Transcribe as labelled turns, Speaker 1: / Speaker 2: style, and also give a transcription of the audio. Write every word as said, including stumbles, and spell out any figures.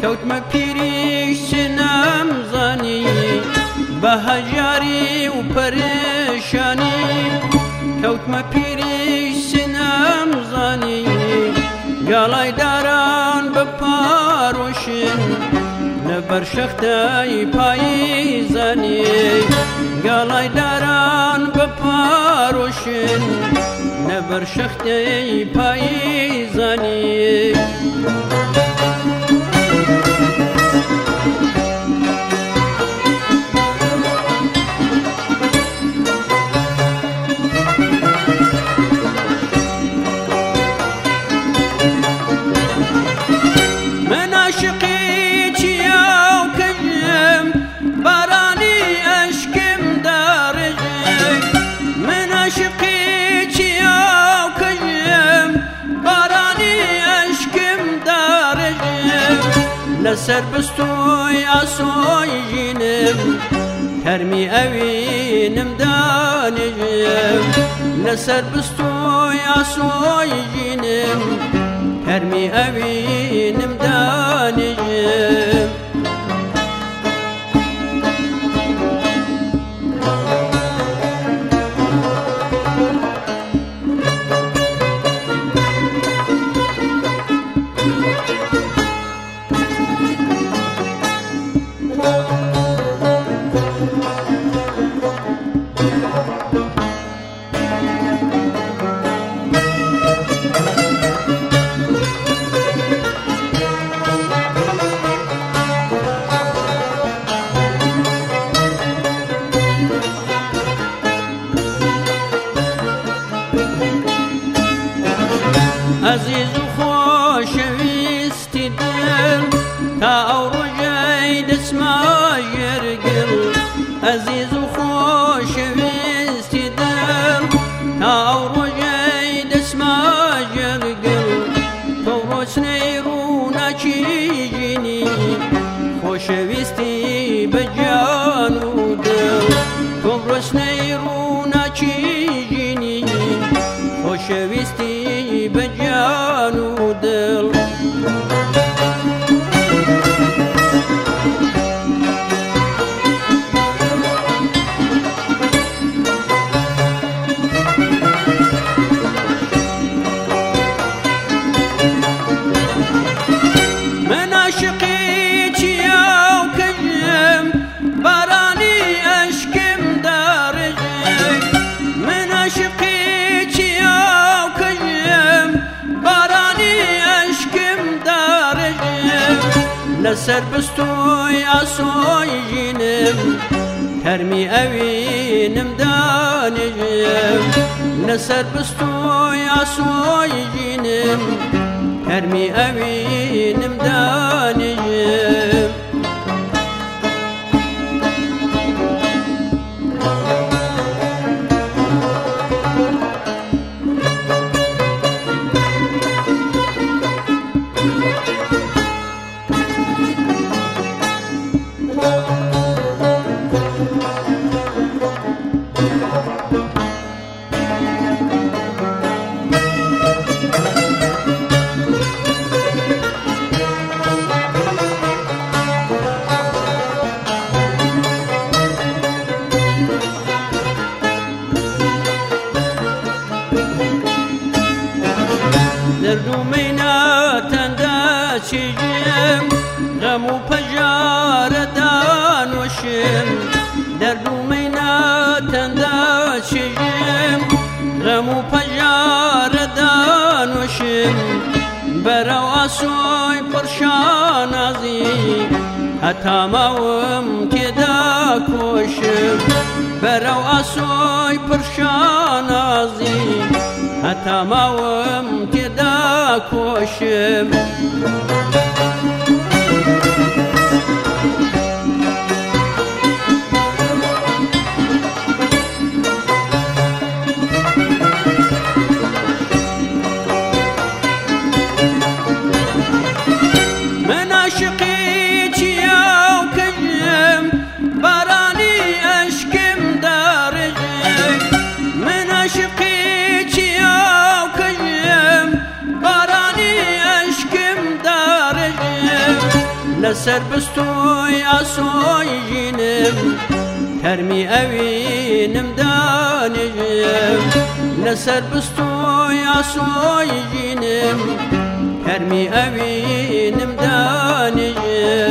Speaker 1: كوتمە پیریش نەمزانی بە هەژاری و پەرێشانی کەوتمە پیریش نەمزانی گاڵای داران بپارۆشن لەبەر شەختەی پاییزانی گاڵای داران بپارۆشن لەبەر شەختەی پاییزانی لەسەر بستوی ئاسۆی ژینم هەرمی ئەوینم دانیژم لەسەر بستوی ئاسۆی ژینم هەرمی ئەوینم دانیژم عزیز و خۆشەویستی دڵ تا ئەو ڕۆژەی دەچمە ژێرگڵ عزیز و خۆشەویستی دڵ تا ئەو ڕۆژەی دەچمە ژێرگڵ تۆ ڕۆچنەی ڕووناکی ژینی خۆشەویستی بە گیان و دڵ تۆ ڕۆچنەی ڕووناکی ژینی خۆشەویستی بە گیان و دڵ من عاشقی چیا و کەژم بارانی ئەشکم داڕژێ من عاشقی چیا و کەژم بارانی ئەشکم داڕژێ لەسەر بستوی ئاسۆی ژینم هەرمی ئەوینم دانیژم لەسەر بستوی ئاسۆی ژینم هەرمی ئەوینم دانیژم دەرد و مەینەتەندا چێژم غەم و پەژارە دانۆشم دەرد و مەینەتەندا چێژم غەم و پەژارە دانۆشم بەرەو ئاسۆی پڕشانازی هەتا ماوم تێدا کۆشم بەرەو ئاسۆی پڕشانازی هەتا ماوم تێدا کۆشم من عاشقی چیا و کەژم بارانی ئەشکم داڕژێ من عاشقی چیا و کەژم بارانی ئەشکم داڕژێ لسر بستوی اسوی جینم ترمی اوینم دانجم لسر بستوی اسوی جینم ترمی اوینم دانجم